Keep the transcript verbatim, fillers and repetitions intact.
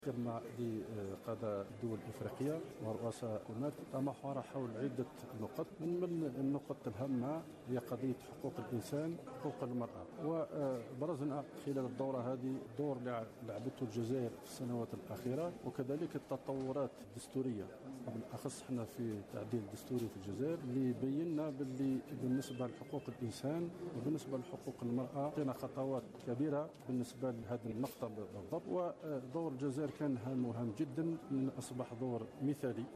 اجتماع لقادة الدول الإفريقية ورؤساء الحكومات تمحور حول عدة نقط. من النقط الهامة هي قضية حقوق الإنسان، حقوق المرأة، وبرزنا خلال الدورة هذه الدور اللي لعبته الجزائر في السنوات الأخيرة، وكذلك التطورات الدستورية، بالأخص احنا في التعديل الدستوري في الجزائر اللي بينا باللي بالنسبة لحقوق الإنسان وبالنسبة لحقوق المرأة عطينا خطوات كبيرة بالنسبة لهذه النقطة بالضبط. ودور الجزائر كان هام وهام جدا، أصبح دور مثالي